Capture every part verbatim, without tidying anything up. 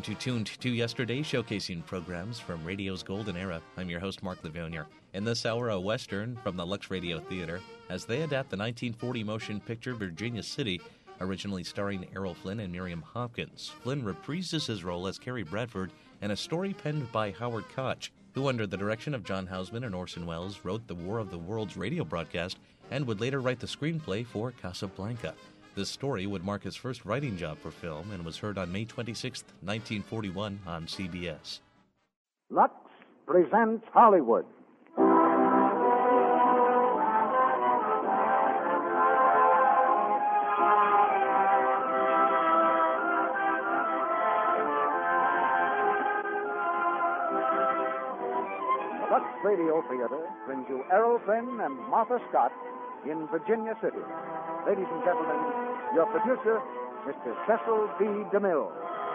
to Tuned to Yesterday, showcasing programs from radio's golden era. I'm your host, Mark Lavigne. In this hour, a Western from the Lux Radio Theater as they adapt the nineteen forty motion picture Virginia City, originally starring Errol Flynn and Miriam Hopkins. Flynn reprises his role as Cary Bradford in a story penned by Howard Koch, who, under the direction of John Houseman and Orson Welles, wrote the War of the Worlds radio broadcast and would later write the screenplay for Casablanca. This story would mark his first writing job for film and was heard on May twenty-sixth, nineteen forty-one on C B S. Lux presents Hollywood. The Lux Radio Theater brings you Errol Flynn and Martha Scott in Virginia City. Ladies and gentlemen, your producer, Mister Cecil B. DeMille.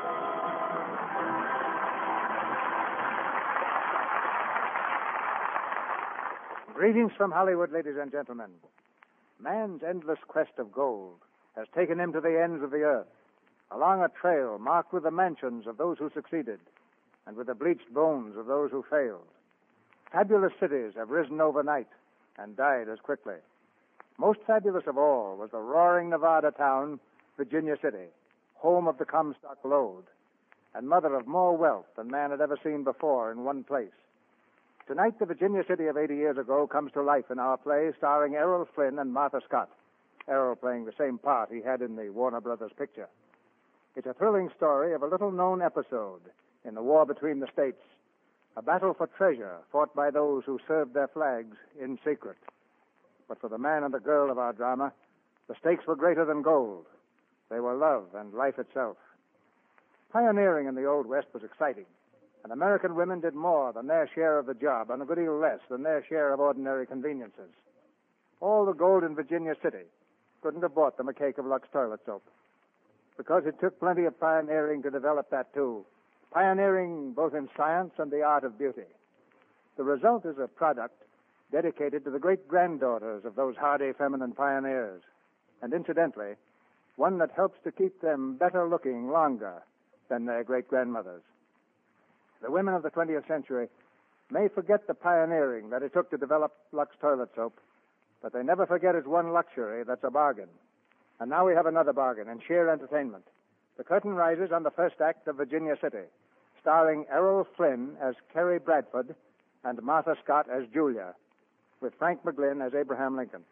Greetings from Hollywood, ladies and gentlemen. Man's endless quest of gold has taken him to the ends of the earth, along a trail marked with the mansions of those who succeeded and with the bleached bones of those who failed. Fabulous cities have risen overnight and died as quickly. Most fabulous of all was the roaring Nevada town, Virginia City, home of the Comstock Lode, and mother of more wealth than man had ever seen before in one place. Tonight, the Virginia City of eighty years ago comes to life in our play starring Errol Flynn and Martha Scott, Errol playing the same part he had in the Warner Brothers picture. It's a thrilling story of a little-known episode in the war between the states, a battle for treasure fought by those who served their flags in secret. But for the man and the girl of our drama, the stakes were greater than gold. They were love and life itself. Pioneering in the Old West was exciting, and American women did more than their share of the job and a good deal less than their share of ordinary conveniences. All the gold in Virginia City couldn't have bought them a cake of Lux toilet soap, because it took plenty of pioneering to develop that, too, pioneering both in science and the art of beauty. The result is a product dedicated to the great-granddaughters of those hardy feminine pioneers, and incidentally, one that helps to keep them better looking longer than their great-grandmothers. The women of the twentieth century may forget the pioneering that it took to develop Lux toilet soap, but they never forget its one luxury that's a bargain. And now we have another bargain in sheer entertainment. The curtain rises on the first act of Virginia City, starring Errol Flynn as Cary Bradford and Martha Scott as Julia, with Frank McGlynn as Abraham Lincoln.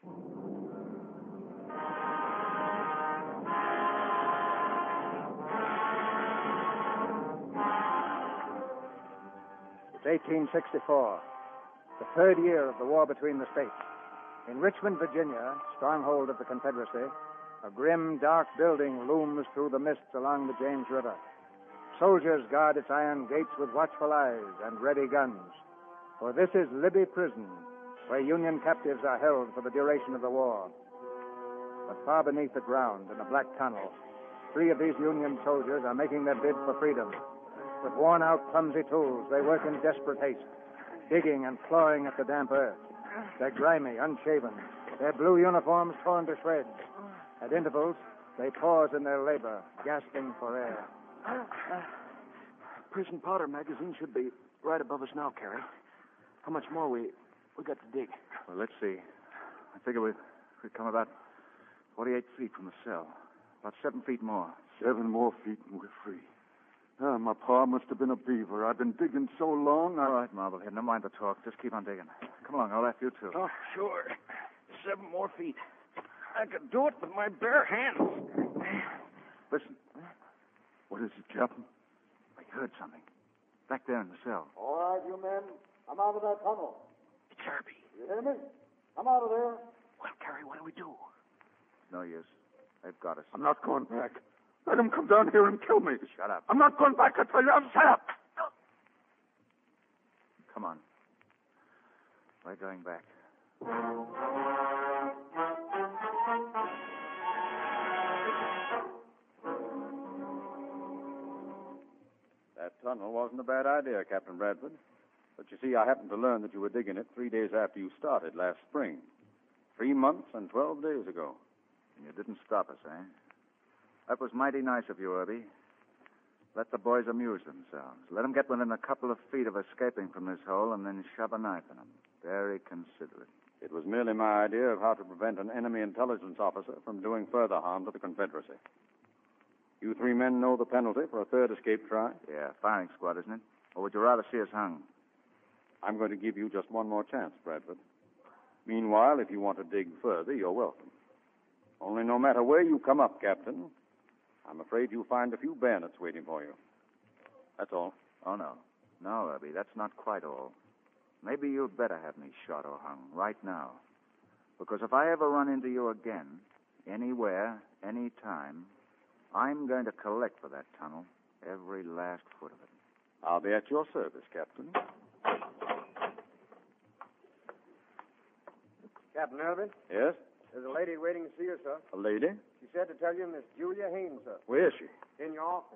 It's eighteen sixty-four, the third year of the war between the states. In Richmond, Virginia, stronghold of the Confederacy, a grim, dark building looms through the mists along the James River. Soldiers guard its iron gates with watchful eyes and ready guns, for this is Libby Prison, where Union captives are held for the duration of the war. But far beneath the ground, in a black tunnel, three of these Union soldiers are making their bid for freedom. With worn-out, clumsy tools, they work in desperate haste, digging and clawing at the damp earth. They're grimy, unshaven, their blue uniforms torn to shreds. At intervals, they pause in their labor, gasping for air. Uh, prison powder magazine should be right above us now, Cary. How much more we we got to dig? Well, let's see. I figure we've, we've come about forty-eight feet from the cell. About seven feet more. Seven more feet and we're free. Ah, my pa must have been a beaver. I've been digging so long. I... All right, Marblehead. No mind the talk. Just keep on digging. Come along. I'll ask you too. Oh, sure. Seven more feet. I could do it with my bare hands. Listen. What is it, Captain? I heard something. Back there in the cell. All right, you men. I'm out of that tunnel. It's Herbie. You hear me? I'm out of there. Well, Cary, what do we do? No use. They've got us. I'm not going back. Let them come down here and kill me. Shut up. I'm not going back, I tell you. I'm shut up. Come on. We're going back. That tunnel wasn't a bad idea, Captain Bradford. But you see, I happened to learn that you were digging it three days after you started last spring. Three months and twelve days ago. And you didn't stop us, eh? That was mighty nice of you, Herbie. Let the boys amuse themselves. Let them get within a couple of feet of escaping from this hole and then shove a knife in them. Very considerate. It was merely my idea of how to prevent an enemy intelligence officer from doing further harm to the Confederacy. You three men know the penalty for a third escape try? Yeah, firing squad, isn't it? Or would you rather see us hung? I'm going to give you just one more chance, Bradford. Meanwhile, if you want to dig further, you're welcome. Only no matter where you come up, Captain, I'm afraid you'll find a few bayonets waiting for you. That's all. Oh, no. No, Herbie, that's not quite all. Maybe you'd better have me shot or hung right now. Because if I ever run into you again, anywhere, any time, I'm going to collect for that tunnel, every last foot of it. I'll be at your service, Captain. Captain Elvin? Yes? There's a lady waiting to see you, sir. A lady? She said to tell you Miss Julia Haynes, sir. Where is she? In your office,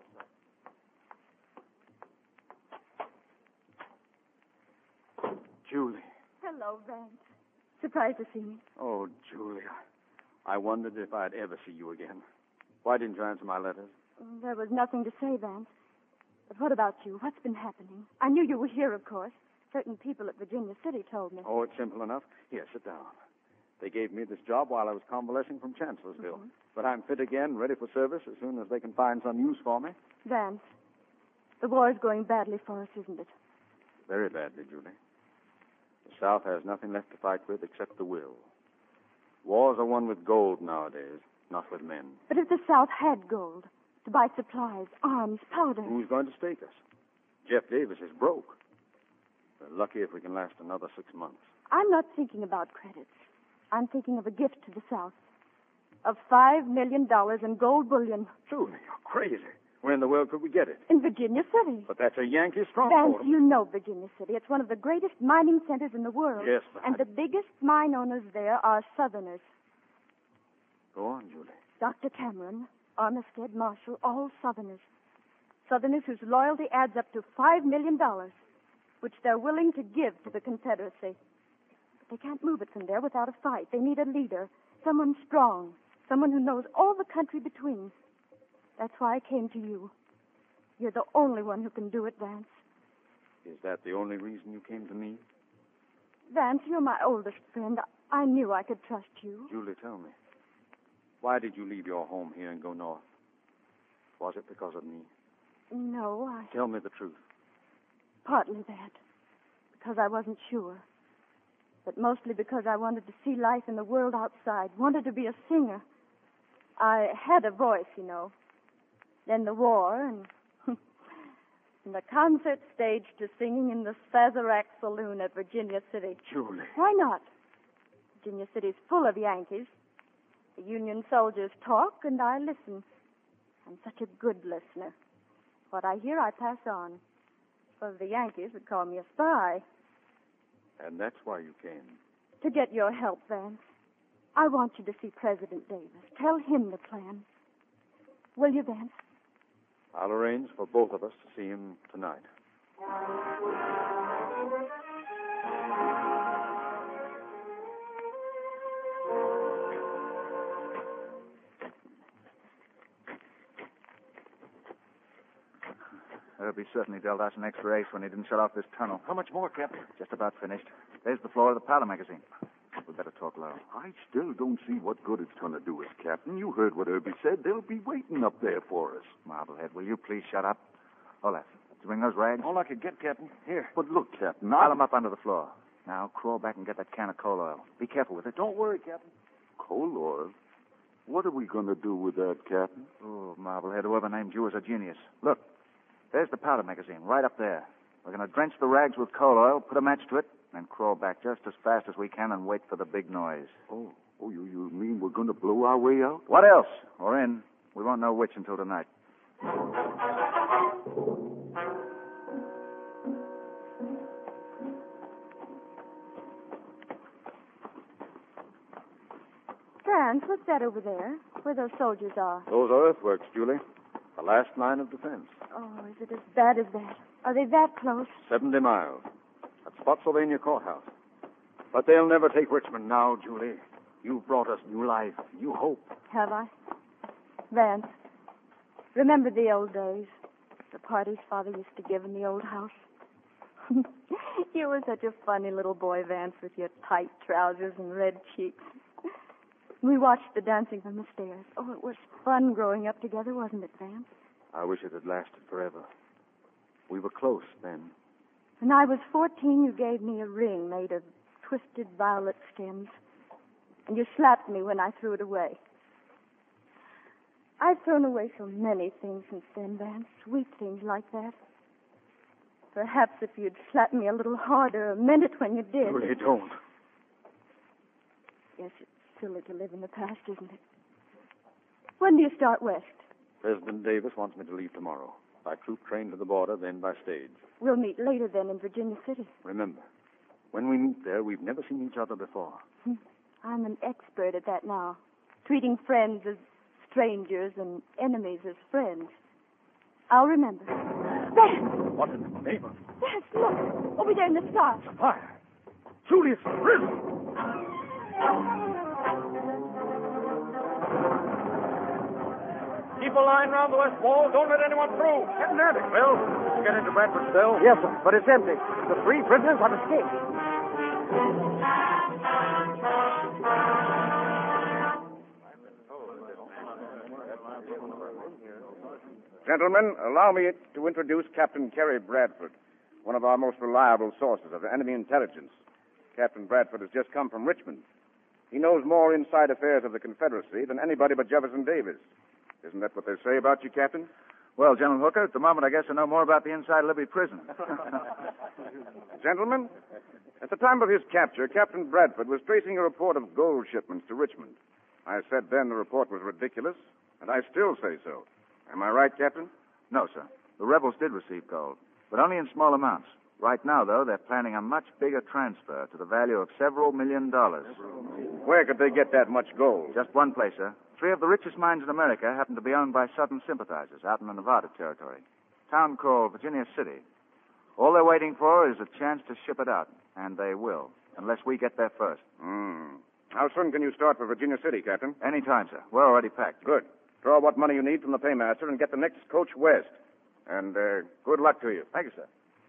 sir. Julie. Hello, Vance. Surprised to see me. Oh, Julia. I wondered if I'd ever see you again. Why didn't you answer my letters? There was nothing to say, Vance. But what about you? What's been happening? I knew you were here, of course. Certain people at Virginia City told me. Oh, it's simple enough. Here, sit down. They gave me this job while I was convalescing from Chancellorsville. Mm-hmm. But I'm fit again, ready for service as soon as they can find some use for me. Vance, the war is going badly for us, isn't it? Very badly, Julie. The South has nothing left to fight with except the will. Wars are won with gold nowadays, not with men. But if the South had gold to buy supplies, arms, powder... Who's going to stake us? Jeff Davis is broke. We're lucky if we can last another six months. I'm not thinking about credits. I'm thinking of a gift to the South. Of five million dollars in gold bullion. Julie, you're crazy. Where in the world could we get it? In Virginia City. But that's a Yankee stronghold. Vance, you know Virginia City. It's one of the greatest mining centers in the world. Yes, but And I... the biggest mine owners there are Southerners. Go on, Julie. Doctor Cameron, Armistead, Marshall, all Southerners. Southerners whose loyalty adds up to five million dollars, which they're willing to give to the Confederacy. But they can't move it from there without a fight. They need a leader, someone strong, someone who knows all the country between. That's why I came to you. You're the only one who can do it, Vance. Is that the only reason you came to me? Vance, you're my oldest friend. I knew I could trust you. Julie, tell me. Why did you leave your home here and go north? Was it because of me? No, I... Tell me the truth. Partly that. Because I wasn't sure. But mostly because I wanted to see life in the world outside. Wanted to be a singer. I had a voice, you know. Then the war, and... and the concert stage to singing in the Sazerac Saloon at Virginia City. Julie. Why not? Virginia City's full of Yankees. The Union soldiers talk, and I listen. I'm such a good listener. What I hear, I pass on. Well, the Yankees would call me a spy. And that's why you came. To get your help, Vance. I want you to see President Davis. Tell him the plan. Will you, Vance? I'll arrange for both of us to see him tonight. Herbie certainly dealt us an extra ace when he didn't shut off this tunnel. How much more, Captain? Just about finished. There's the floor of the powder magazine. We better talk low. I still don't see what good it's going to do us, Captain. You heard what Herbie said. They'll be waiting up there for us. Marblehead, will you please shut up? Olaf, did you bring those rags? All I could get, Captain. Here. But look, Captain, Pile I... them up under the floor. Now, crawl back and get that can of coal oil. Be careful with it. Don't worry, Captain. Coal oil? What are we going to do with that, Captain? Oh, Marblehead, whoever named you is a genius. Look, there's the powder magazine, right up there. We're going to drench the rags with coal oil, put a match to it, and crawl back just as fast as we can and wait for the big noise. Oh, oh, you, you mean we're going to blow our way out? What else? Or in. We won't know which until tonight. Vance, what's that over there? Where those soldiers are? Those are earthworks, Julie. The last line of defense. Oh, is it as bad as that? Are they that close? Seventy miles. At Spotsylvania Courthouse. But they'll never take Richmond now, Julie. You've brought us new life, new hope. Have I? Vance, remember the old days. The parties Father used to give in the old house. You were such a funny little boy, Vance, with your tight trousers and red cheeks. We watched the dancing from the stairs. Oh, it was fun growing up together, wasn't it, Vance? I wish it had lasted forever. We were close then. When I was fourteen, you gave me a ring made of twisted violet stems. And you slapped me when I threw it away. I've thrown away so many things since then, Vance. Sweet things like that. Perhaps if you'd slapped me a little harder or meant it when you did. Really don't. Yes, it's silly to live in the past, isn't it? When do you start west? President Davis wants me to leave tomorrow. By troop train to the border, then by stage. We'll meet later then in Virginia City. Remember, when we meet there, we've never seen each other before. I'm an expert at that now. Treating friends as strangers and enemies as friends. I'll remember. Vance! What in the name of... Vance, look. Over there in the stars. Fire! Julius, risen! Keep a line round the west wall. Don't let anyone through. Getting at it, Bill. Get into Bradford's cell. Yes, sir, but it's empty. The three prisoners have escaped. Gentlemen, allow me to introduce Captain Kerry Bradford, one of our most reliable sources of enemy intelligence. Captain Bradford has just come from Richmond. He knows more inside affairs of the Confederacy than anybody but Jefferson Davis. Isn't that what they say about you, Captain? Well, General Hooker, at the moment I guess I know more about the inside of Libby prison. Gentlemen, at the time of his capture, Captain Bradford was tracing a report of gold shipments to Richmond. I said then the report was ridiculous, and I still say so. Am I right, Captain? No, sir. The rebels did receive gold, but only in small amounts. Right now, though, they're planning a much bigger transfer to the value of several million dollars. Where could they get that much gold? Just one place, sir. Three of the richest mines in America happen to be owned by Southern sympathizers out in the Nevada territory. A town called Virginia City. All they're waiting for is a chance to ship it out, and they will, unless we get there first. Hmm. How soon can you start for Virginia City, Captain? Any time, sir. We're already packed. Good. Draw what money you need from the paymaster and get the next coach west. And uh, good luck to you. Thank you, sir.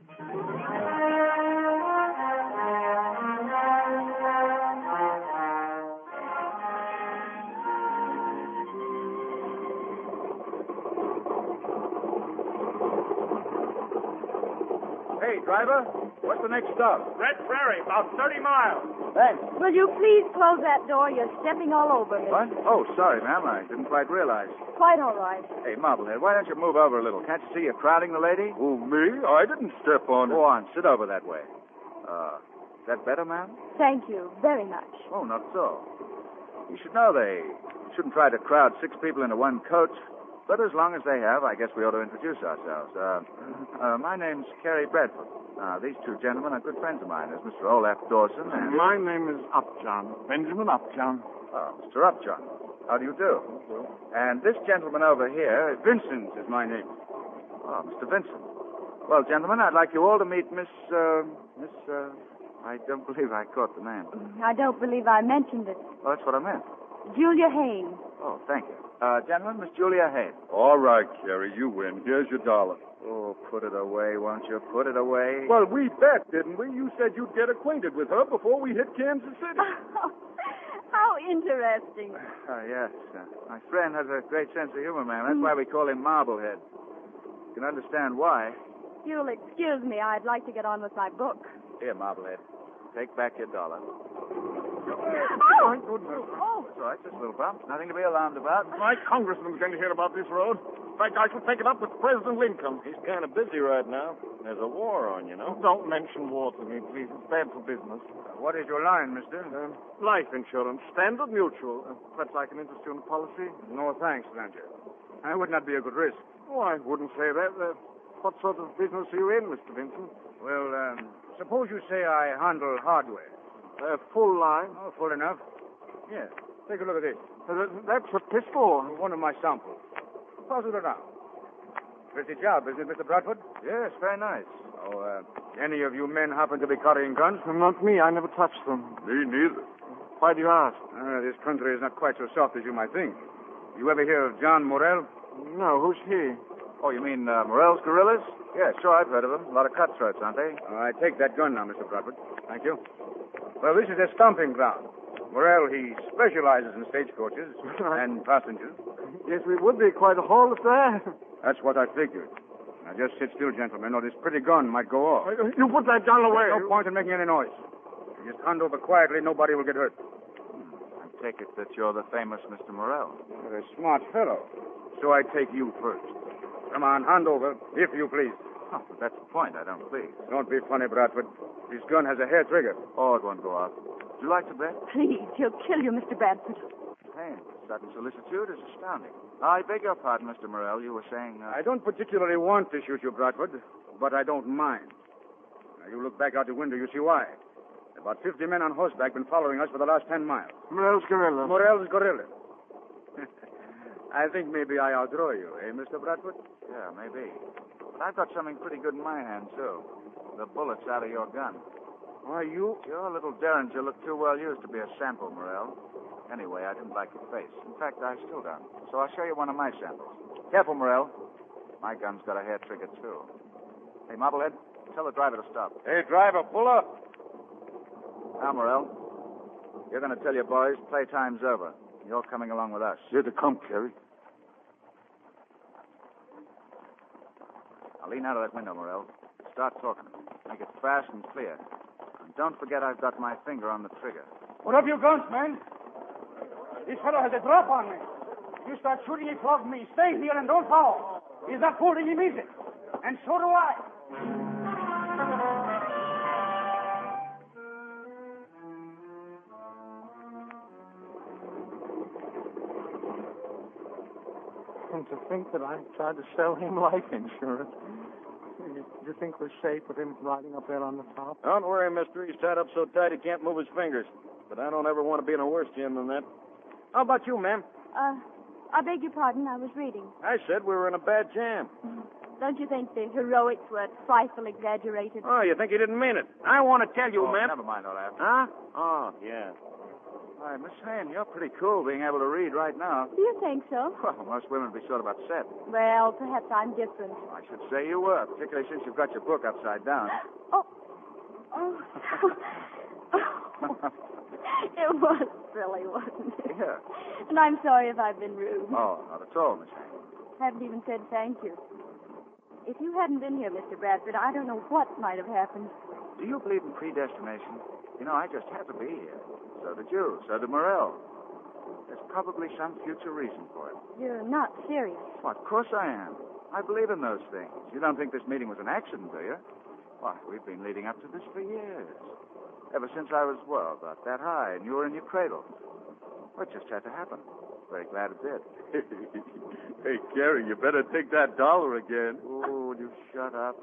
Hey, driver, what's the next stop? Red Prairie, about thirty miles. Thanks. Will you please close that door? You're stepping all over me. What? Oh, sorry, ma'am. I didn't quite realize. Quite all right. Hey, Marblehead, why don't you move over a little? Can't you see you're crowding the lady? Oh, me? I didn't step on Go on. Sit over that way. Uh, is that better, ma'am? Thank you very much. Oh, not so. You should know they shouldn't try to crowd six people into one coach. But as long as they have, I guess we ought to introduce ourselves. Uh, uh, my name's Kerry Bradford. Uh, these two gentlemen are good friends of mine. There's Mister Olaf Dawson and... My name is Upjohn. Benjamin Upjohn. Oh, Mister Upjohn. How do you do? And this gentleman over here... Vincent is my name. Oh, Mister Vincent. Well, gentlemen, I'd like you all to meet Miss... Uh, Miss... Uh, I don't believe I caught the name. I don't believe I mentioned it. Oh, that's what I meant. Julia Haynes. Oh, thank you. Uh, gentlemen, Miss Julia Haynes. All right, Kerry, you win. Here's your dollar. Oh, put it away, won't you? Put it away. Well, we bet, didn't we? You said you'd get acquainted with her before we hit Kansas City. How interesting. Oh, yes. Uh, my friend has a great sense of humor, ma'am. That's why we call him Marblehead. You can understand why. You'll excuse me. I'd like to get on with my book. Here, Marblehead. Take back your dollar. Oh! My goodness. Oh! That's all right. Just a little bump. Nothing to be alarmed about. My congressman's going to hear about this road. In fact, I shall take it up with President Lincoln. He's kind of busy right now. There's a war on, you know. Don't mention war to me, please. It's bad for business. Uh, what is your line, mister? Uh, life insurance. Standard Mutual. Uh, perhaps I can interest you in the policy? No, thanks, Ranger. That would not be a good risk. Oh, I wouldn't say that. Uh, what sort of business are you in, Mister Vincent? Well, um, suppose you say I handle hardware. Uh, full line. Oh, full enough. Yes. Take a look at this. Uh, that's a pistol. One of my samples. Pass it around. Pretty job, isn't it, Mister Bradford? Yes, very nice. Oh, uh, any of you men happen to be carrying guns? Not me. I never touched them. Me neither. Why do you ask? Uh, this country is not quite so soft as you might think. You ever hear of John Morrell? No, who's he? Oh, you mean uh, Morell's Gorillas? Yeah, sure, I've heard of them. A lot of cutthroats, aren't they? All right, take that gun now, Mister Bradford. Thank you. Well, this is their stomping ground. Morell, he specializes in stagecoaches and passengers. Yes, we would be quite a haul if there. That's what I figured. Now, just sit still, gentlemen, or this pretty gun might go off. You put that gun away. There's no point in making any noise. You just hand over quietly, nobody will get hurt. I take it that you're the famous Mister Morell. You're a smart fellow. So I take you first. Come on, hand over, if you please. Oh, but that's the point. I don't please. Don't be funny, Bradford. This gun has a hair trigger. Oh, it won't go off. Would you like to bet? Please, he'll kill you, Mister Bradford. Hey, sudden solicitude is astounding. I beg your pardon, Mister Morell. You were saying... Uh... I don't particularly want to shoot you, Bradford, but I don't mind. Now, you look back out the window, you see why. About fifty men on horseback been following us for the last ten miles. Morell's gorilla. Morell's gorilla. I think maybe I outdraw you, eh, Mister Bradford? Yeah, maybe. But I've got something pretty good in my hand, too. The bullets out of your gun. Why, you... Your little derringer looked too well used to be a sample, Morell. Anyway, I didn't like your face. In fact, I still don't. So I'll show you one of my samples. Careful, Morell. My gun's got a hair trigger, too. Hey, Marblehead, tell the driver to stop. Hey, driver, pull up. Now, Morell, you're going to tell your boys playtime's over. You're coming along with us. Here they come, Carrie. Now, lean out of that window, Morell. Start talking. Make it fast and clear. And don't forget I've got my finger on the trigger. What have you guns, man? This fellow has a drop on me. If you start shooting, he flogs me. Stay here and don't follow. He's not fooling, he means it. And so do I. And to think that I tried to sell him life insurance. You, you think we're safe with him riding up there on the top? Don't worry, mister. He's tied up so tight he can't move his fingers. But I don't ever want to be in a worse jam than that. How about you, ma'am? Uh, I beg your pardon. I was reading. I said we were in a bad jam. Don't you think the heroics were a trifle exaggerated? Oh, you think he didn't mean it? I want to tell you, Oh, ma'am. never mind all that. Huh? Oh, yeah. Why, Miss Hayne, you're pretty cool being able to read right now. Do you think so? Well, most women would be sort of upset. Well, perhaps I'm different. I should say you were, particularly since you've got your book upside down. Oh. Oh. It was silly, wasn't it? Yeah. And I'm sorry if I've been rude. Oh, not at all, Miss Hayne. Haven't even said thank you. If you hadn't been here, Mister Bradford, I don't know what might have happened. Do you believe in predestination? You know, I just had to be here. So did you. So did Morell. There's probably some future reason for it. You're not serious. Well, of course I am. I believe in those things. You don't think this meeting was an accident, do you? Why, we've been leading up to this for years. Ever since I was, well, about that high, and you were in your cradle. Well, it just had to happen. Very glad it did. Hey, Carrie, you better take that dollar again. Oh, would you shut up?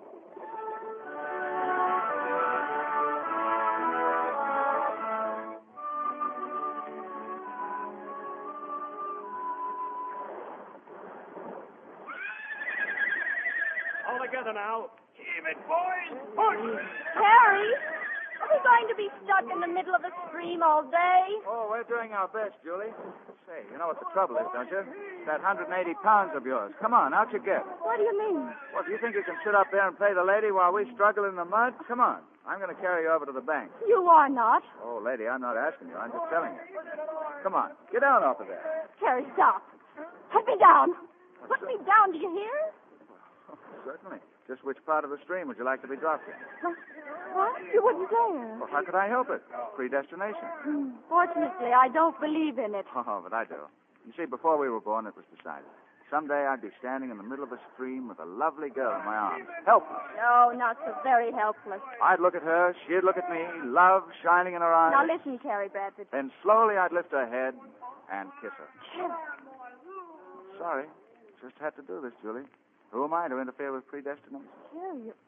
All together now. Keep it, boys. Push. Harry, are we going to be stuck in the middle of a stream all day? Oh, we're doing our best, Julie. Say, you know what the trouble is, don't you? That one hundred eighty pounds of yours. Come on, out you get. What do you mean? Well, do you think you can sit up there and play the lady while we struggle in the mud? Come on. I'm going to carry you over to the bank. You are not. Oh, lady, I'm not asking you. I'm just telling you. Come on. Get down off of there. Harry, stop. Put me down. Put me down, do you hear? Oh, certainly. Just which part of the stream would you like to be dropped in? What? You wouldn't dare. Well, how could I help it? Predestination. Hmm. Fortunately, I don't believe in it. Oh, but I do. You see, before we were born, it was decided. Someday I'd be standing in the middle of a stream with a lovely girl in my arms. Helpless. No, not so very helpless. I'd look at her, she'd look at me, love shining in her eyes. Now listen, Carrie Bradford. Then slowly I'd lift her head and kiss her. Carrie. Sorry. Just had to do this, Julie. Who am I to interfere with predestination? Carrie, you...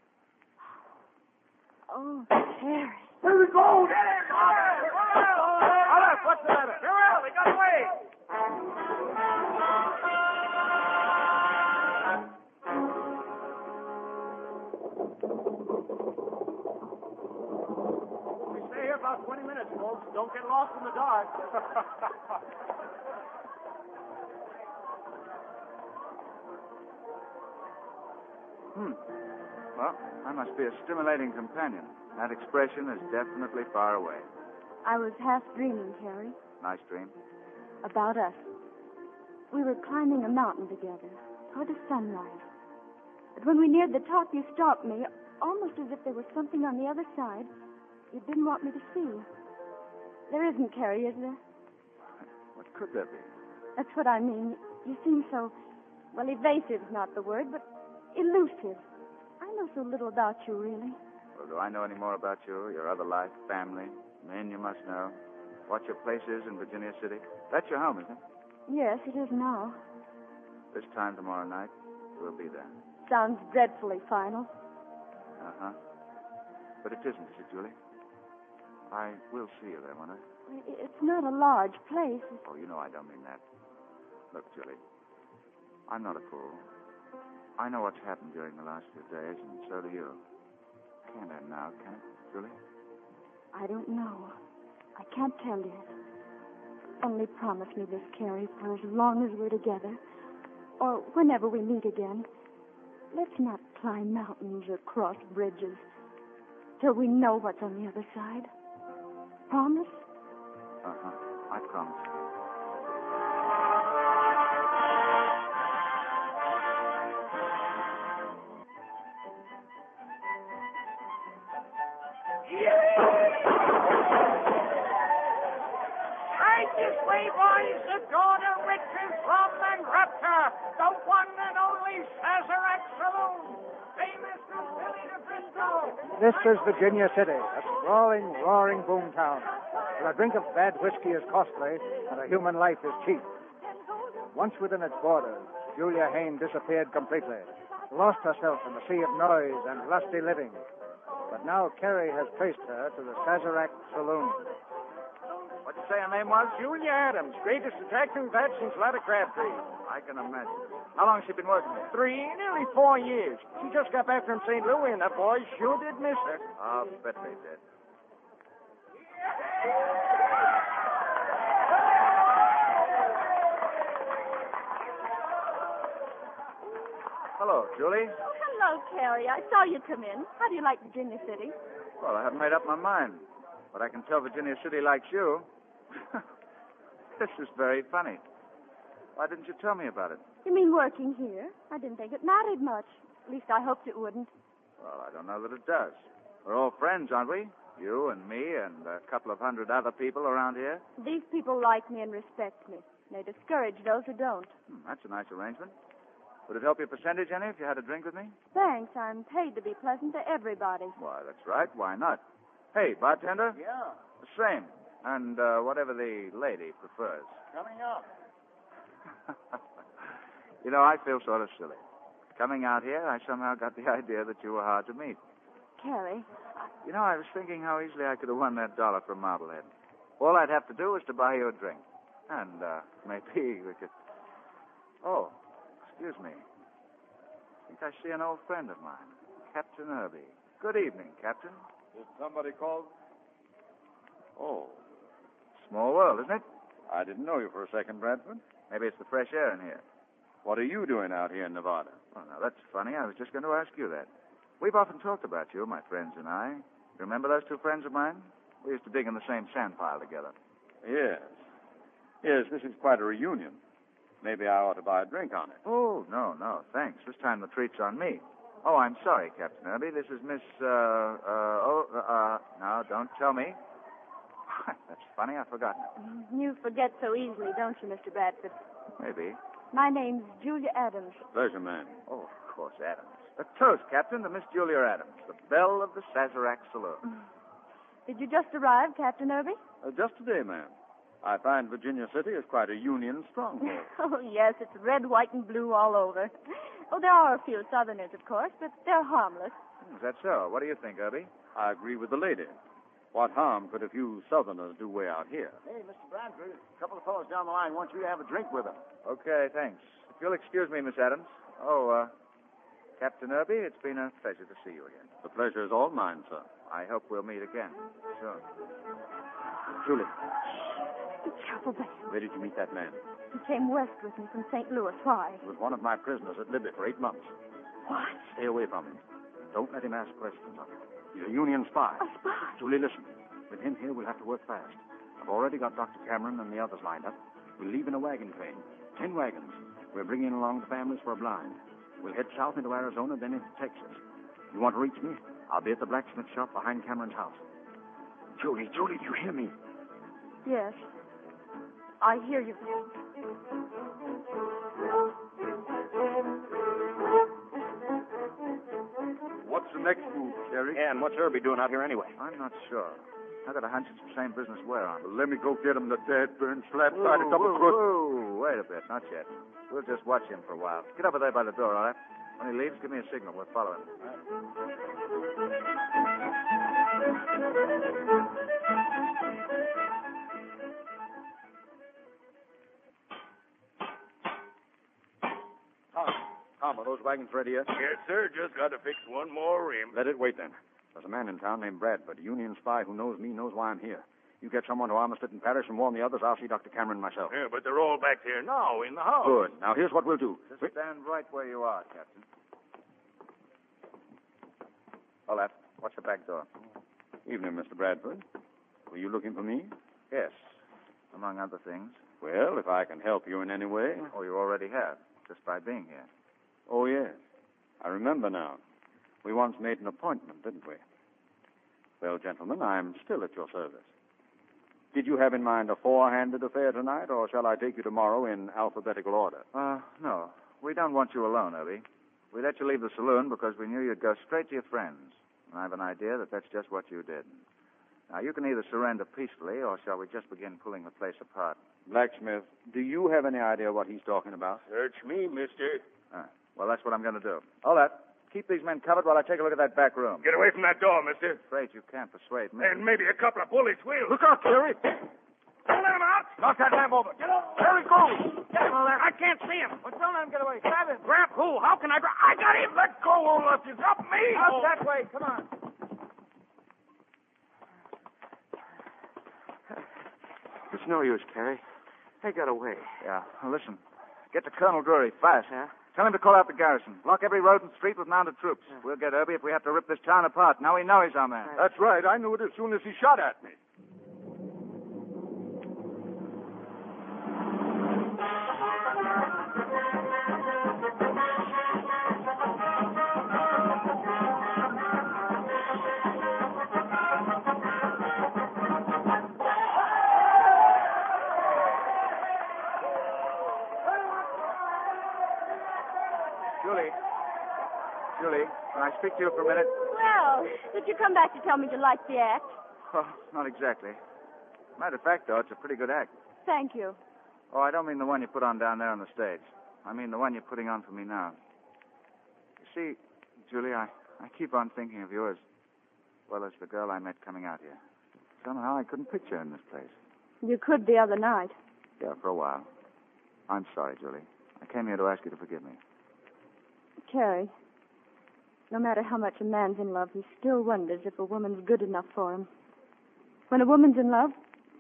Oh, Carrie. Here we go. Get him. Alice, what's the matter? Farewell, they got away. We stay here about twenty minutes, folks. Don't get lost in the dark. Hmm. Well, I must be a stimulating companion. That expression is definitely far away. I was half dreaming, Carrie, Nice dream. about us. We were climbing a mountain together toward the sunrise. But when we neared the top, you stopped me, almost as if there was something on the other side you didn't want me to see. There isn't, Carrie, is there? What could there be? That's what I mean. You seem so, well, evasive's not the word, but elusive. I know so little about you, really. Well, do I know any more about you, your other life, family, men you must know, what your place is in Virginia City? That's your home, isn't it? Yes, it is now. This time tomorrow night, we'll be there. Sounds dreadfully final. Uh-huh. But it isn't, is it, Julie? I will see you there, won't I? It's not a large place. Oh, you know I don't mean that. Look, Julie, I'm not a fool. I know what's happened during the last few days, and so do you. Can't end now, can it, Julie? I don't know. I can't tell yet. Only promise me this, Carrie, for as long as we're together, or whenever we meet again. Let's not climb mountains or cross bridges till we know what's on the other side. Promise? Uh-huh. I promise. Right this way, boys. The daughter Richard from and Raptor, the one and only Sazerac Saloon, famous from Philly to Bristol. This is Virginia City, a sprawling, roaring boom town, where a drink of bad whiskey is costly and a human life is cheap. Once within its borders, Julia Hayne disappeared completely, lost herself in the sea of noise and lusty living. But now Carrie has traced her to the Sazerac Saloon. What'd you say her name was? Julia Adams. Greatest attraction we've had since Lotta Crabtree. I can imagine. How long has she been working there? Three, nearly four years. She just got back from Saint Louis, and the boys sure did miss her. I'll bet they did. Hello, Julie. Oh, hello, Carrie. I saw you come in. How do you like Virginia City? Well, I haven't made up my mind, but I can tell Virginia City likes you. This is very funny. Why didn't you tell me about it? You mean working here? I didn't think it mattered much. At least I hoped it wouldn't. Well, I don't know that it does. We're all friends, aren't we? You and me and a couple of hundred other people around here. These people like me and respect me. They discourage those who don't. Hmm, that's a nice arrangement. Would it help your percentage any if you had a drink with me? Thanks. I'm paid to be pleasant to everybody. Why, that's right. Why not? Hey, bartender? Yeah, The same. And uh, whatever the lady prefers. coming up. You know, I feel sort of silly. Coming out here, I somehow got the idea that you were hard to meet. Carrie, You know, I was thinking how easily I could have won that dollar from Marblehead. All I'd have to do was to buy you a drink. And uh, maybe we could... Oh, excuse me. I think I see an old friend of mine, Captain Irby. Good evening, Captain. Did somebody call? Oh, Small world, isn't it? I didn't know you for a second, Bradford. Maybe it's the fresh air in here. What are you doing out here in Nevada? Oh, now, that's funny. I was just going to ask you that. We've often talked about you, my friends and I. You remember those two friends of mine? We used to dig in the same sand pile together. Yes. Yes, this is quite a reunion. Maybe I ought to buy a drink on it. Oh, no, no, thanks. This time the treat's on me. Oh, I'm sorry, Captain Irby. This is Miss, uh, uh, oh, uh, no, don't tell me. That's funny. I've forgotten it. you forget so easily, don't you, Mister Bradford? Maybe. My name's Julia Adams. Pleasure, ma'am. Oh, of course, Adams. A toast, Captain, to Miss Julia Adams, the belle of the Sazerac Saloon. Did you just arrive, Captain Irby? Uh, just today, ma'am. I find Virginia City is quite a Union stronghold. Oh, yes, it's red, white, and blue all over. Oh, there are a few Southerners, of course, but they're harmless. Is that so? What do you think, Irby? I agree with the lady. What harm could a few Southerners do way out here? Hey, Mister Bradford, a couple of fellows down the line want you to have a drink with them. Okay, thanks. If you'll excuse me, Miss Adams. Oh, uh, Captain Irby, it's been a pleasure to see you again. The pleasure is all mine, sir. I hope we'll meet again soon. Julie, Be careful, babe. where did you meet that man? He came west with me from Saint Louis. Why? He was one of my prisoners at Libby for eight months. What? Stay away from him. Don't let him ask questions of you. He's a Union spy. A spy? Julie, listen. With him here, we'll have to work fast. I've already got Doctor Cameron and the others lined up. We'll leave in a wagon train. Ten wagons. We're bringing along the families for a blind. We'll head south into Arizona, then into Texas. You want to reach me? I'll be at the blacksmith shop behind Cameron's house. Julie, Julie, do you hear me? Yes. I hear you. What's the next move, Terry? Yeah, and what's Herbie doing out here anyway? I'm not sure. I got a hunch it's the same business we're on. Well, let me go get him, the dad burn slap Whoa, side of double whoa, crook. whoa, wait a bit, not yet. We'll just watch him for a while. Get over there by the door, all right? When he leaves, give me a signal. We'll follow him. Tom, Tom, are those wagons ready yet? Yes, sir. Just got to fix one more rim. Let it wait then. There's a man in town named Bradford, a Union spy who knows me, knows why I'm here. You get someone to Armistead and Parrish and warn the others. I'll see Doctor Cameron myself. Yeah, but they're all back there now in the house. Good. Now, here's what we'll do. Just stand right where you are, Captain. Olaf, watch the back door. Evening, Mister Bradford. Were you looking for me? Yes, among other things. Well, if I can help you in any way. Oh, you already have, just by being here. Oh, yes. I remember now. We once made an appointment, didn't we? Well, gentlemen, I'm still at your service. Did you have in mind a four-handed affair tonight, or shall I take you tomorrow in alphabetical order? Uh, no. We don't want you alone, Herbie. We let you leave the saloon because we knew you'd go straight to your friends. And I have an idea that that's just what you did. Now, you can either surrender peacefully, or shall we just begin pulling the place apart? Blacksmith, do you have any idea what he's talking about? Search me, mister. Ah, well, that's what I'm going to do. Olaf, keep these men covered while I take a look at that back room. Get away from that door, mister. Afraid you can't persuade me. And maybe a couple of bullets will. Look out, Terry. Don't let him out. Knock that lamp over. Get over. There he goes. Get him, Olaf. I can't see him. Well, don't let him get away. Grab him. Grab who? How can I grab? I got him. Let go, Olaf. You got me. Out that way. Come on. It's no use, Carrie. They got away. Yeah. Well, listen. Get to Colonel Drury fast. Yeah? Tell him to call out the garrison. Block every road and street with mounted troops. Yeah. We'll get Herbie if we have to rip this town apart. Now we know he's our man. That's right. I knew it as soon as he shot at me. Julie. Julie, can I speak to you for a minute? Well, did you come back to tell me you liked the act? Oh, not exactly. Matter of fact, though, it's a pretty good act. Thank you. Oh, I don't mean the one you put on down there on the stage. I mean the one you're putting on for me now. You see, Julie, I, I keep on thinking of you as well as the girl I met coming out here. Somehow I couldn't picture her in this place. You could the other night. Yeah, for a while. I'm sorry, Julie. I came here to ask you to forgive me. Carrie, no matter how much a man's in love, he still wonders if a woman's good enough for him. When a woman's in love,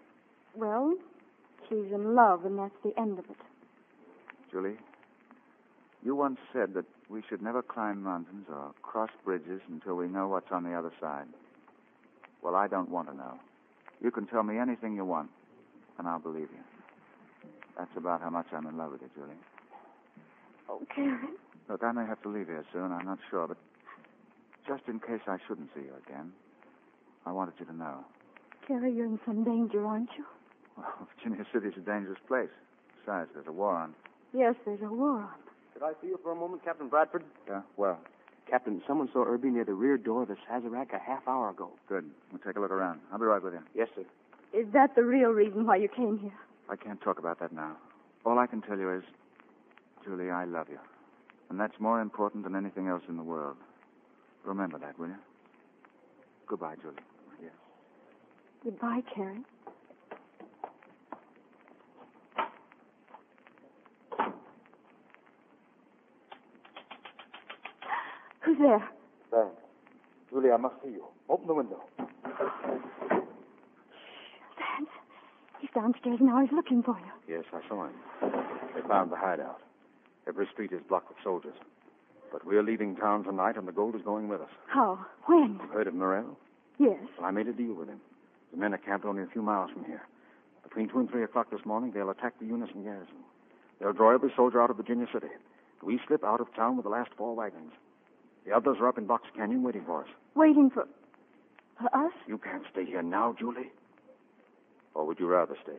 well, she's in love, and that's the end of it. Julie, you once said that we should never climb mountains or cross bridges until we know what's on the other side. Well, I don't want to know. You can tell me anything you want, and I'll believe you. That's about how much I'm in love with you, Julie. Oh, Carrie. Look, I may have to leave here soon, I'm not sure, but just in case I shouldn't see you again, I wanted you to know. Carrie, you're in some danger, aren't you? Well, Virginia City's a dangerous place. Besides, there's a war on. Yes, there's a war on. Could I see you for a moment, Captain Bradford? Yeah, well, Captain, someone saw Irby near the rear door of the Sazerac a half hour ago. good. We'll take a look around. I'll be right with you. Yes, sir. Is that the real reason why you came here? I can't talk about that now. All I can tell you is, Julie, I love you. And that's more important than anything else in the world. Remember that, will you? Goodbye, Julie. Yes. Goodbye, Carrie. Who's there? Thanks. Julie, I must see you. Open the window. Vance. He's downstairs now. He's looking for you. Yes, I saw him. They found the hideout. Every street is blocked with soldiers. But we're leaving town tonight, and the gold is going with us. How? When? You've heard of Morel? Yes. Well, I made a deal with him. The men are camped only a few miles from here. Between two and three o'clock this morning, they'll attack the Unison garrison. They'll draw every soldier out of Virginia City. We slip out of town with the last four wagons. The others are up in Box Canyon waiting for us. Waiting for... for us? You can't stay here now, Julie. Or would you rather stay?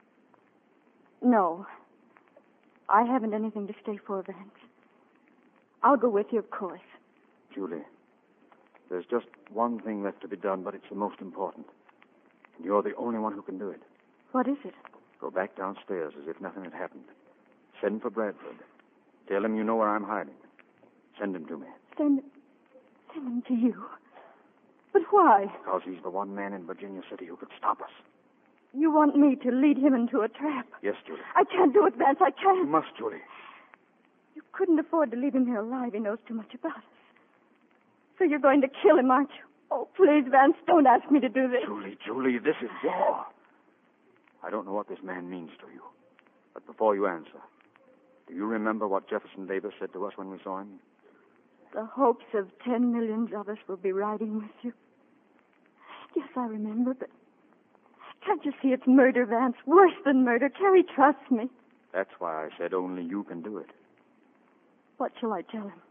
No. I haven't anything to stay for, Vance. I'll go with you, of course. Julie, there's just one thing left to be done, but it's the most important. And you're the only one who can do it. What is it? Go back downstairs as if nothing had happened. Send for Bradford. Tell him you know where I'm hiding. Send him to me. Send... send him to you. But why? Because he's the one man in Virginia City who could stop us. You want me to lead him into a trap? Yes, Julie. I can't do it, Vance. I can't. You must, Julie. You couldn't afford to leave him here alive. He knows too much about us. So you're going to kill him, aren't you? Oh, please, Vance, don't ask me to do this. Julie, Julie, this is war. I don't know what this man means to you. But before you answer, do you remember what Jefferson Davis said to us when we saw him? The hopes of ten millions of us will be riding with you. Yes, I remember, but can't you see it's murder, Vance? Worse than murder. Carrie trusts me. That's why I said only you can do it. What shall I tell him?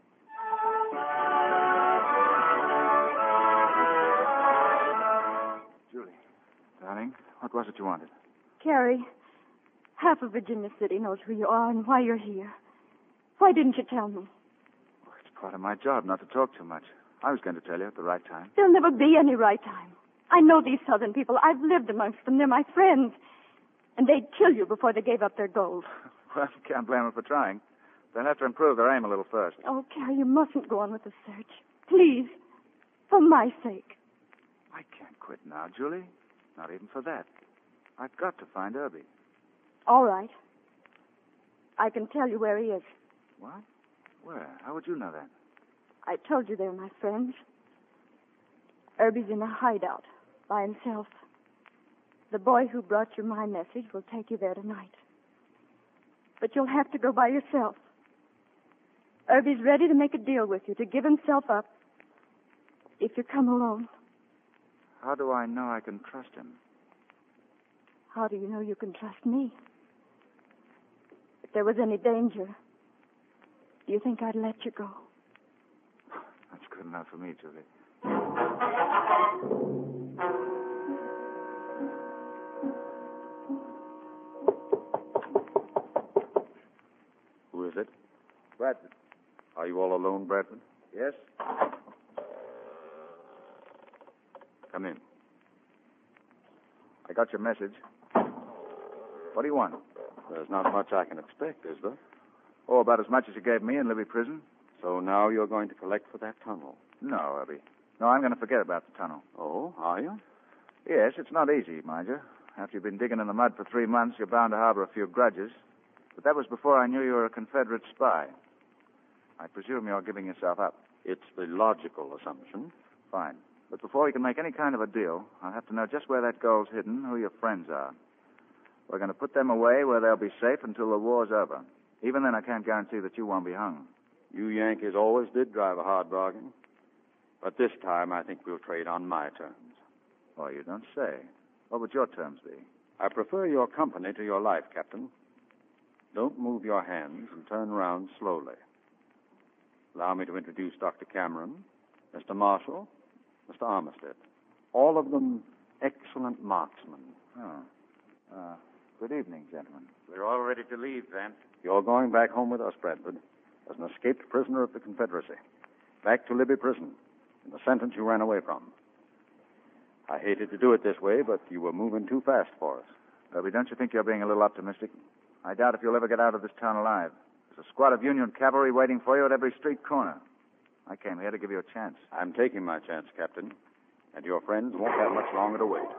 Julie, darling, what was it you wanted? Carrie, half of Virginia City knows who you are and why you're here. Why didn't you tell me? Well, it's part of my job not to talk too much. I was going to tell you at the right time. There'll never be any right time. I know these southern people. I've lived amongst them. They're my friends. And they'd kill you before they gave up their gold. Well, you can't blame them for trying. They'll have to improve their aim a little first. Oh, Carrie, you mustn't go on with the search. Please. For my sake. I can't quit now, Julie. Not even for that. I've got to find Irby. All right. I can tell you where he is. What? Where? How would you know that? I told you they were my friends. Irby's in a hideout by himself. The boy who brought you my message will take you there tonight. But you'll have to go by yourself. Irby's ready to make a deal with you, to give himself up, if you come alone. How do I know I can trust him? How do you know you can trust me? If there was any danger, do you think I'd let you go? That's good enough for me, Julie. Who is it? Bradford. Are you all alone, Bradford? Yes? Come in. I got your message. What do you want? There's not much I can expect, is there? Oh, about as much as you gave me in Libby Prison. So now you're going to collect for that tunnel? No, Irby. No, I'm going to forget about the tunnel. Oh, are you? Yes, it's not easy, mind you. After you've been digging in the mud for three months, you're bound to harbor a few grudges. But that was before I knew you were a Confederate spy. I presume you're giving yourself up. It's the logical assumption. Fine. But before we can make any kind of a deal, I'll have to know just where that gold's hidden, who your friends are. We're going to put them away where they'll be safe until the war's over. Even then, I can't guarantee that you won't be hung. You Yankees always did drive a hard bargain. But this time, I think we'll trade on my terms. Oh, you don't say. What would your terms be? I prefer your company to your life, Captain. Don't move your hands and turn around slowly. Allow me to introduce Doctor Cameron, Mister Marshall, Mister Armistead. All of them excellent marksmen. Oh. Uh, good evening, gentlemen. We're all ready to leave, Vance. You're going back home with us, Bradford, as an escaped prisoner of the Confederacy. Back to Libby Prison, in the sentence you ran away from. I hated to do it this way, but you were moving too fast for us. Irby, don't you think you're being a little optimistic? I doubt if you'll ever get out of this town alive. There's a squad of Union cavalry waiting for you at every street corner. I came here to give you a chance. I'm taking my chance, Captain, and your friends won't have much longer to wait.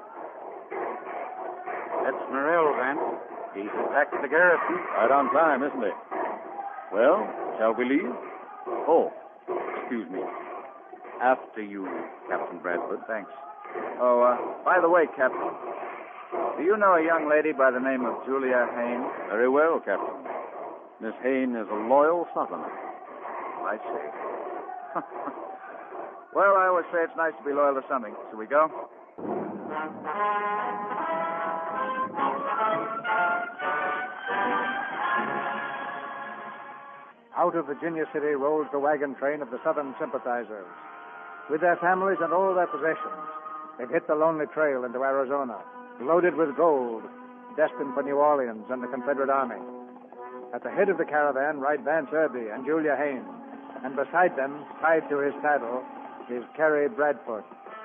That's Morel, Vance. He's attacked the garrison. Right on time, isn't he? Well, shall we leave? Oh, excuse me. After you, Captain Bradford. Thanks. Oh, uh, by the way, Captain, do you know a young lady by the name of Julia Hayne? Very well, Captain. Miss Hayne is a loyal Southerner. I see. Well, I always say it's nice to be loyal to something. Shall we go? Out of Virginia City rolls the wagon train of the Southern sympathizers. With their families and all their possessions, they've hit the lonely trail into Arizona, loaded with gold, destined for New Orleans and the Confederate Army. At the head of the caravan ride Vance Irby and Julia Haynes, and beside them, tied to his saddle, is Carrie Bradford.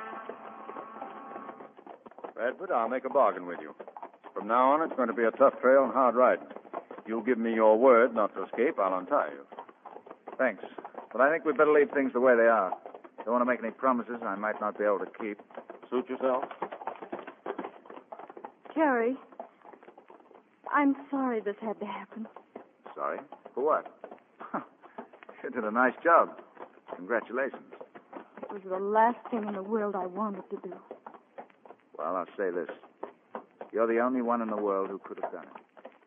Bradford, I'll make a bargain with you. From now on, it's going to be a tough trail and hard riding. You give me your word not to escape, I'll untie you. Thanks. But I think we'd better leave things the way they are. Don't want to make any promises I might not be able to keep. Suit yourself. Carrie, I'm sorry this had to happen. Sorry? For what? You did a nice job. Congratulations. It was the last thing in the world I wanted to do. Well, I'll say this. You're the only one in the world who could have done it.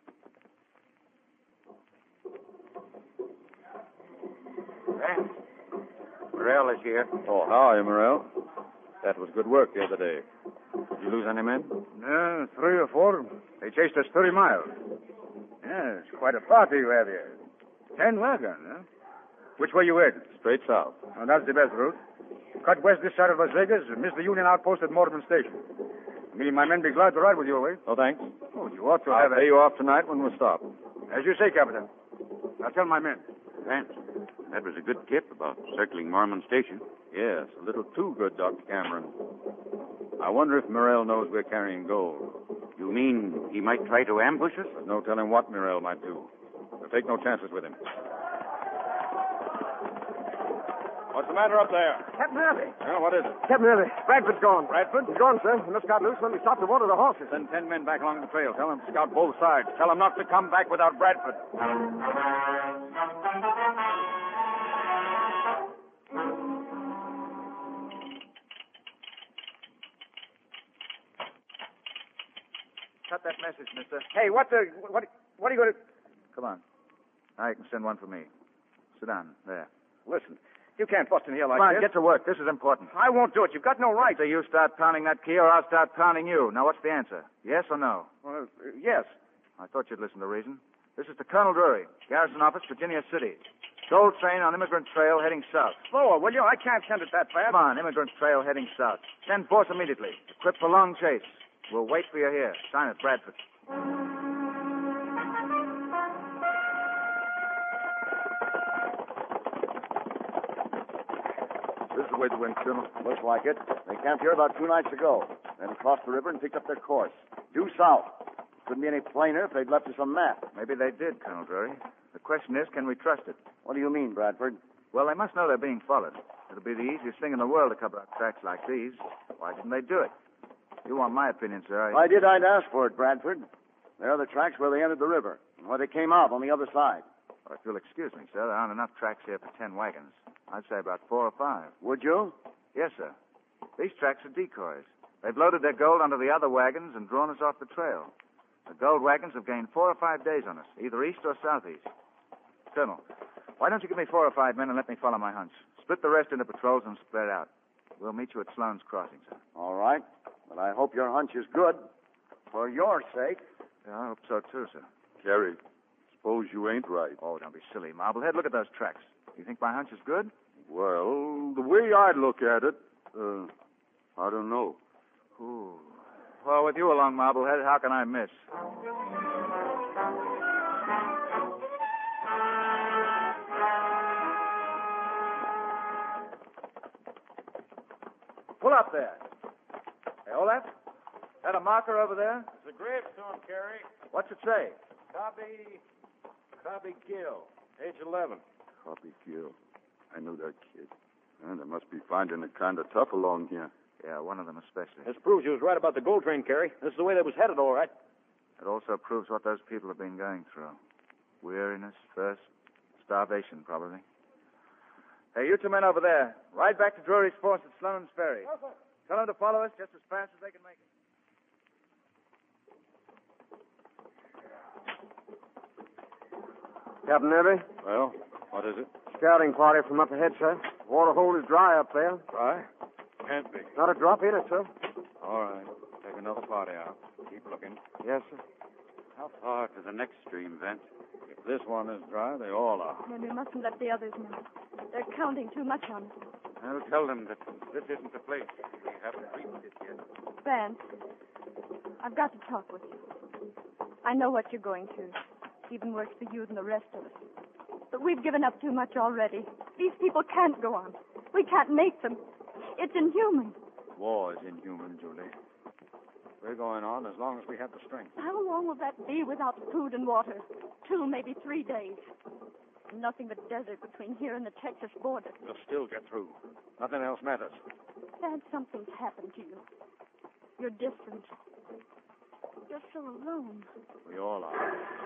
Vance, Morrell is here. Oh, how are you, Morrell? That was good work the other day. Did you lose any men? No, three or four. They chased us thirty miles. Yeah, it's quite a party you have here. Ten wagons, huh? Which way you headed? Straight south. Oh, that's the best route. Cut west this side of Las Vegas and miss the Union outpost at Morgan Station. Me and my men be glad to ride with you away. Oh, thanks. Oh, you ought to I'll have pay a... you off tonight when we stop. As you say, Captain. I'll tell my men. Vance, that was a good tip about circling Mormon Station. Yes, a little too good, Doctor Cameron. I wonder if Morrell knows we're carrying gold. You mean he might try to ambush us? There's no telling what Morrell might do. We'll take no chances with him. What's the matter up there? Captain Irby. Yeah, what is it? Captain Irby. Bradford's gone. Bradford? He's gone, sir. He must got loose when we stopped to water the horses. Send ten men back along the trail. Tell them to scout both sides. Tell them not to come back without Bradford. Cut that message, mister. Hey, what the... What, what are you going to... Come on. Now you can send one for me. Sit down. There. Listen, you can't bust in here like Come on, this. get to work. This is important. I won't do it. You've got no right. Either you start pounding that key or I'll start pounding you. Now, what's the answer? Yes or no? Well, uh, yes. I thought you'd listen to reason. This is to Colonel Drury, Garrison Office, Virginia City. Gold train on Immigrant Trail heading south. Slower, will you? I can't send it that fast. Come on, Immigrant Trail heading south. Send force immediately. Equip for long chase. We'll wait for you here. Sign it, Bradford. This is the way the wind, Colonel. Looks like it. They camped here about two nights ago, then crossed the river and picked up their course. Due south. Couldn't be any plainer if they'd left us a map. Maybe they did, Colonel Drury. The question is, can we trust it? What do you mean, Bradford? Well, they must know they're being followed. It'll be the easiest thing in the world to cover up tracks like these. Why didn't they do it? You want my opinion, sir. If I did, I'd ask for it, Bradford. There are the tracks where they entered the river, and where they came out on the other side. Well, if you'll excuse me, sir, there aren't enough tracks here for ten wagons. I'd say about four or five. Would you? Yes, sir. These tracks are decoys. They've loaded their gold onto the other wagons and drawn us off the trail. The gold wagons have gained four or five days on us, either east or southeast. Colonel, why don't you give me four or five men and let me follow my hunch? Split the rest into patrols and spread out. We'll meet you at Sloan's Crossing, sir. All right. But I hope your hunch is good. For your sake. Yeah, I hope so, too, sir. Carrie, suppose you ain't right. Oh, don't be silly, Marblehead. Look at those tracks. You think my hunch is good? Well, the way I look at it, uh, I don't know. Ooh. Well, with you along, Marblehead, how can I miss? Pull up there. Hey, Olaf? That a marker over there? It's a gravestone, Carrie. What's it say? Cobby... Cobby Gill, age eleven. Copy Gill. I know that kid. And they must be finding it kind of tough along here. Yeah, one of them especially. This proves you was right about the gold train, Carrie. This is the way they was headed, all right. It also proves what those people have been going through. Weariness, thirst, starvation, probably. Hey, you two men over there, ride back to Drury's force at Sloan's Ferry. Okay. Tell them to follow us just as fast as they can make it. Captain Irby? Well, What is it? Scouting party from up ahead, sir. Water hole is dry up there. Dry? Can't be. Not a drop in it, sir. All right. Take another party out. Keep looking. Yes, sir. How far to the next stream, Vent? If this one is dry, they all are. Then we mustn't let the others know. They're counting too much on us. I'll tell them that this isn't the place. We haven't reached it yet. Vance, I've got to talk with you. I know what you're going to. It's even worse for you than the rest of us. But we've given up too much already. These people can't go on. We can't make them. It's inhuman. War is inhuman, Julie. We're going on as long as we have the strength. How long will that be without food and water? Two, maybe three days. Nothing but desert between here and the Texas border. We'll still get through. Nothing else matters. Dad, something's happened to you. You're different. You're so alone. We all are.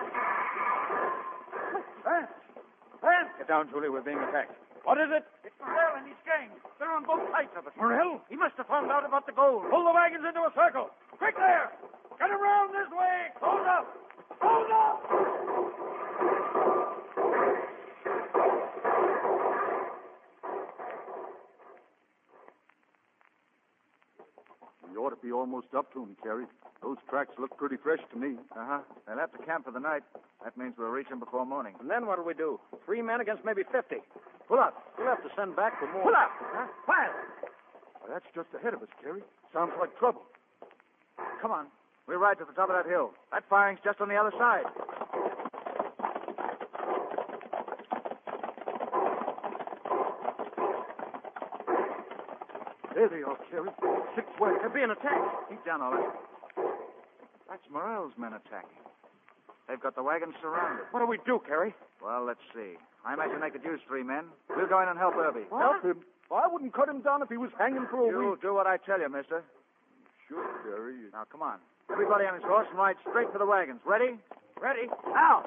Vance! Vance! Get down, Julie. We're being attacked. What is it? It's Morrell and his gang. They're on both sides of us. Morrell? He must have found out about the gold. Pull the wagons into a circle. Quick there! Get around this way! Hold up! Hold up! We ought to be almost up to him, Kerry. Those tracks look pretty fresh to me. Uh-huh. They'll have to camp for the night. That means we'll reach them before morning. And then what do we do? Three men against maybe fifty. Pull up. We'll have to send back for more. Pull up! Huh? Fire! Well, that's just ahead of us, Kerry. Sounds like trouble. Come on. We'll ride to the top of that hill. That firing's just on the other side. There they are, Kerry. Six wagons. They're being attacked. Keep down, all right. That's Morrell's men attacking. They've got the wagons surrounded. What do we do, Kerry? Well, let's see. I imagine they could use three men. We'll go in and help Irby. Help him? I wouldn't cut him down if he was hanging for a You'll week. do what I tell you, mister. Sure, Kerry. Now, come on. Everybody on his horse and ride straight for the wagons. Ready? Ready? Now!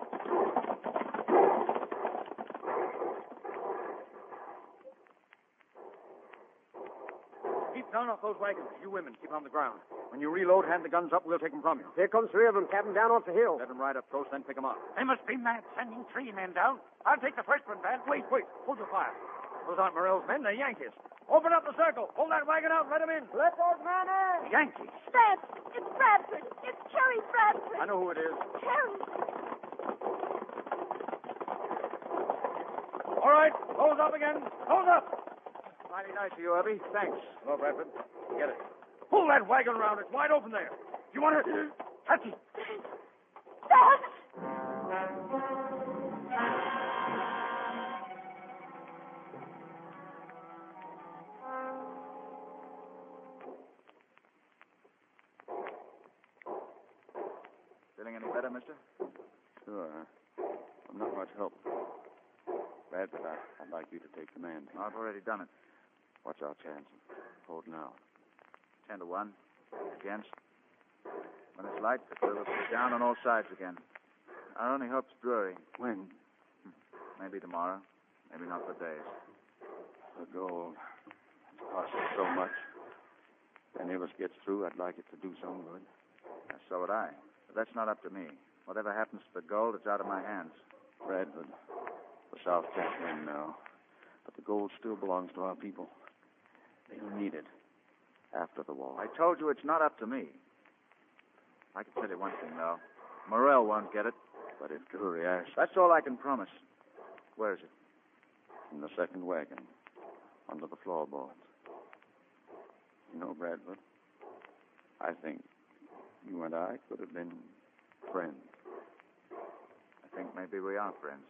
Keep down off those wagons. You women, keep on the ground. When you reload, hand the guns up. We'll take them from you. Here comes three of them, Captain, down off the hill. Let them ride up close, then pick them up. They must be mad sending three men down. I'll take the first one, Vance. Wait, wait. Hold your fire. Those aren't Morrell's men. They're Yankees. Open up the circle. Pull that wagon out and let them in. Let those men in. Yankees. Vance, it's Bradford. It's Cherry Bradford. I know who it is. Cherry. All right. Close up again. Close up. Mighty nice of you, Irby. Thanks. Hello, Bradford. Get it. Pull that wagon around. It's wide open there. You want to... Touch it. Vance! Feeling any better, mister? Sure. I'm not much help. Bradford, I, I'd like you to take command. I've already done it. What's our chances? Holding out. Ten to one. Against. When it's light, the crew will be down on all sides again. Our only hope's Drury. When? Maybe tomorrow. Maybe not for days. The gold. It's cost us so much. If any of us gets through, I'd like it to do some good. Yeah, so would I. But that's not up to me. Whatever happens to the gold, it's out of my hands. Bradford, the South can't win now. But the gold still belongs to our people. They'll need it after the war. I told you it's not up to me. I can tell you one thing, though. Morrell won't get it. But if Drury asks... That's all I can promise. Where is it? In the second wagon, under the floorboards. You know, Bradford, I think you and I could have been friends. I think maybe we are friends.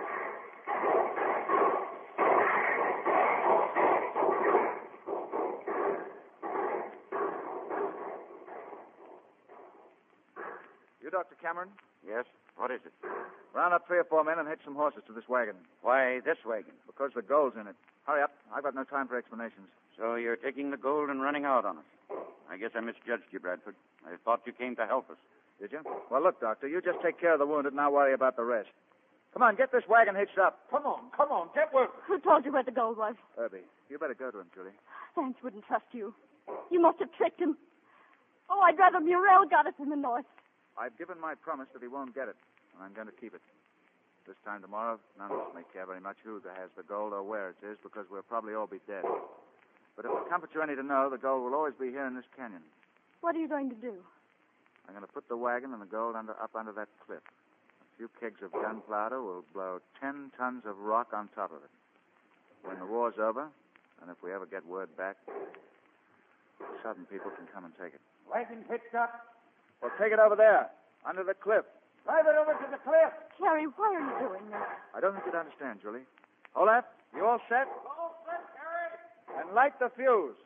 You, Doctor Cameron? Yes? What is it? Round up three or four men and hitch some horses to this wagon. Why this wagon? Because the gold's in it. Hurry up. I've got no time for explanations. So you're taking the gold and running out on us. I guess I misjudged you, Bradford. I thought you came to help us. Did you? Well, look, Doctor, you just take care of the wounded and I'll worry about the rest. Come on, get this wagon hitched up. Come on, come on, get work. Who told you where the gold was? Irby, you better go to him, Julie. Vance wouldn't trust you. You must have tricked him. Oh, I'd rather Murrell got it in the north. I've given my promise that he won't get it, and I'm going to keep it. This time tomorrow, none of us may care very much who has the gold or where it is, because we'll probably all be dead. But if it comforts you any to know, the gold will always be here in this canyon. What are you going to do? I'm going to put the wagon and the gold under, up under that cliff. A few kegs of gunpowder will blow ten tons of rock on top of it. When the war's over, and if we ever get word back, Southern people can come and take it. Wagon pitched up. Well, take it over there, under the cliff. Drive it over to the cliff. Carrie, why are you doing that? I don't think you'd understand, Julie. Olaf, you all set? All set, Harry. And light the fuse.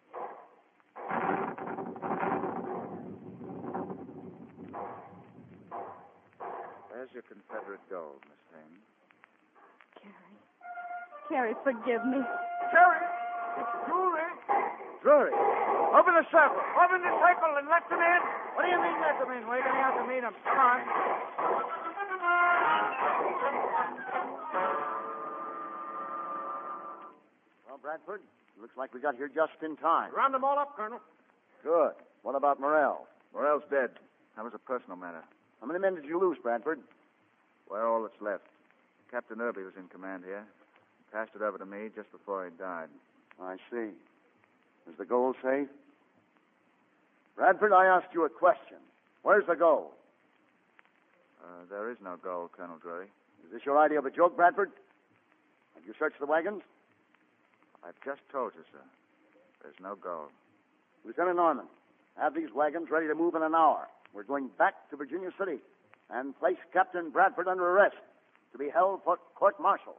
There's your Confederate gold, Miss Hayne. Carrie. Carrie, forgive me. Harry, it's Drury. Drury, Open the circle. Open the circle and let them in. What do you mean let them in? We're going out to meet them. Come on. Well, Bradford, looks like we got here just in time. Round them all up, Colonel. Good. What about Morrell? Morrell's dead. That was a personal matter. How many men did you lose, Bradford? We're all that's left. Captain Irby was in command here. He passed it over to me just before he died. I see. Is the gold safe? Bradford, I asked you a question. Where's the gold? Uh, there is no gold, Colonel Drury. Is this your idea of a joke, Bradford? Have you searched the wagons? I've just told you, sir. There's no gold. Lieutenant Norman, have these wagons ready to move in an hour. We're going back to Virginia City and place Captain Bradford under arrest to be held for court-martial.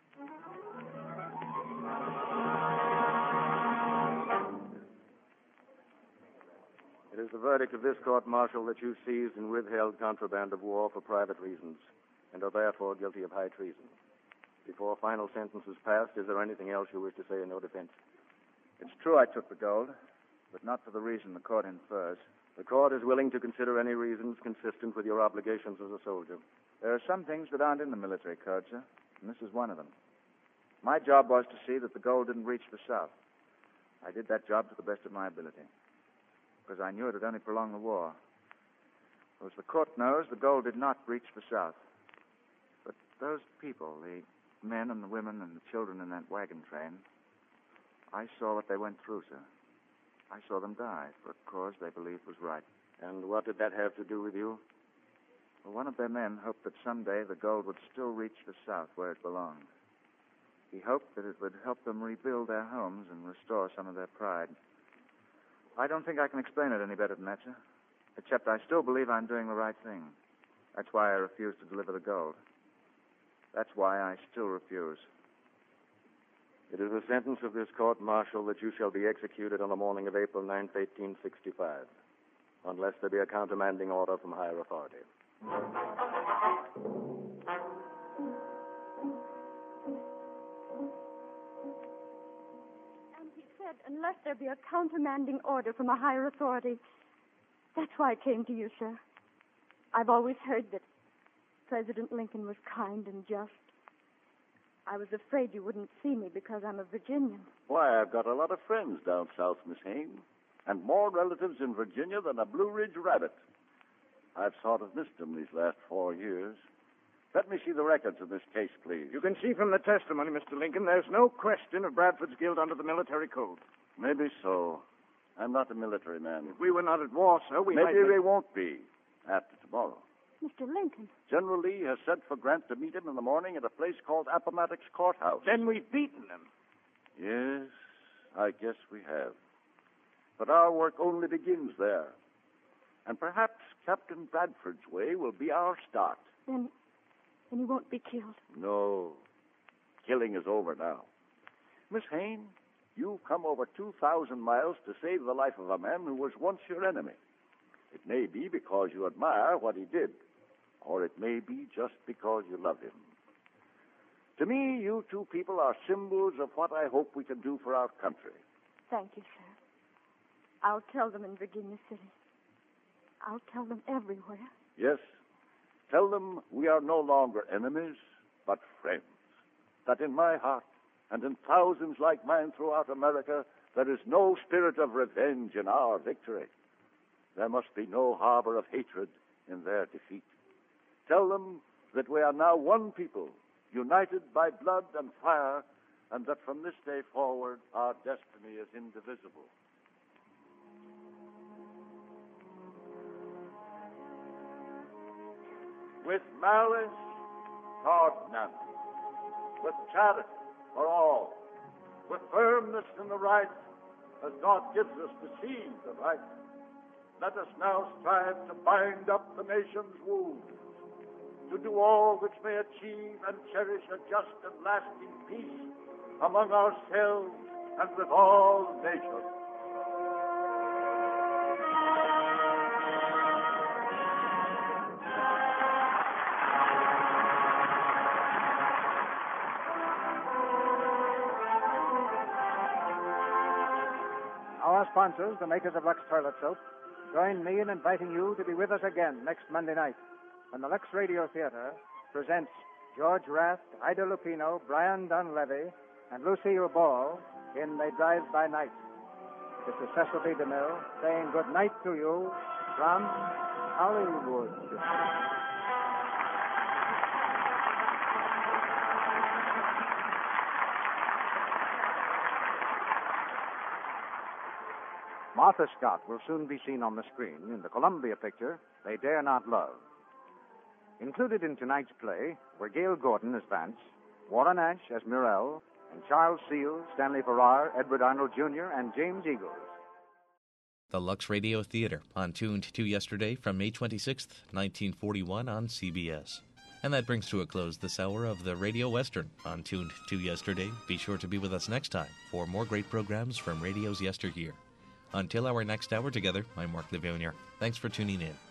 It is the verdict of this court-martial that you seized and withheld contraband of war for private reasons and are therefore guilty of high treason. Before final sentence is passed, is there anything else you wish to say in your defense? It's true I took the gold, but not for the reason the court infers. The court is willing to consider any reasons consistent with your obligations as a soldier. There are some things that aren't in the military code, sir, and this is one of them. My job was to see that the gold didn't reach the South. I did that job to the best of my ability, because I knew it would only prolong the war. As the court knows, the gold did not reach the South. But those people, the men and the women and the children in that wagon train, I saw what they went through, sir. I saw them die for a cause they believed was right. And what did that have to do with you? Well, one of their men hoped that someday the gold would still reach the South where it belonged. He hoped that it would help them rebuild their homes and restore some of their pride. I don't think I can explain it any better than that, sir. Except I still believe I'm doing the right thing. That's why I refused to deliver the gold. That's why I still refuse. It is the sentence of this court-martial that you shall be executed on the morning of April ninth, eighteen sixty-five, unless there be a countermanding order from higher authority. And he said, unless there be a countermanding order from a higher authority. That's why I came to you, sir. I've always heard that President Lincoln was kind and just. I was afraid you wouldn't see me because I'm a Virginian. Why, I've got a lot of friends down south, Miss Hayne, and more relatives in Virginia than a Blue Ridge rabbit. I've sort of missed them these last four years. Let me see the records of this case, please. You can see from the testimony, Mister Lincoln, there's no question of Bradford's guilt under the military code. Maybe so. I'm not a military man. If we were not at war, sir, we Maybe might... we won't be after tomorrow. Mister Lincoln. General Lee has sent for Grant to meet him in the morning at a place called Appomattox Courthouse. Then we've beaten them. Yes, I guess we have. But our work only begins there. And perhaps Captain Bradford's way will be our start. Then, then he won't be killed. No. Killing is over now. Miss Hayne, you've come over two thousand miles to save the life of a man who was once your enemy. It may be because you admire what he did, or it may be just because you love him. To me, you two people are symbols of what I hope we can do for our country. Thank you, sir. I'll tell them in Virginia City. I'll tell them everywhere. Yes. Tell them we are no longer enemies, but friends. That in my heart, and in thousands like mine throughout America, there is no spirit of revenge in our victory. There must be no harbor of hatred in their defeat. Tell them that we are now one people, united by blood and fire, and that from this day forward our destiny is indivisible. With malice toward none, with charity for all, with firmness in the right, as God gives us to see the right, let us now strive to bind up the nation's wounds, to do all which may achieve and cherish a just and lasting peace among ourselves and with all nations. Our sponsors, the makers of Lux Toilet Soap, join me in inviting you to be with us again next Monday night when the Lux Radio Theater presents George Raft, Ida Lupino, Brian Donlevy, and Lucille Ball in They Drive by Night. This is Cecil B. DeMille saying good night to you from Hollywood. Martha Scott will soon be seen on the screen in the Columbia picture, They Dare Not Love. Included in tonight's play were Gail Gordon as Vance, Warren Ash as Murrell, and Charles Seal, Stanley Farrar, Edward Arnold Junior, and James Eagles. The Lux Radio Theater, on Tuned to Yesterday from May twenty-sixth, nineteen forty-one on C B S. And that brings to a close this hour of the Radio Western on Tuned to Yesterday. Be sure to be with us next time for more great programs from radio's yesteryear. Until our next hour together, I'm Mark Livonia. Thanks for tuning in.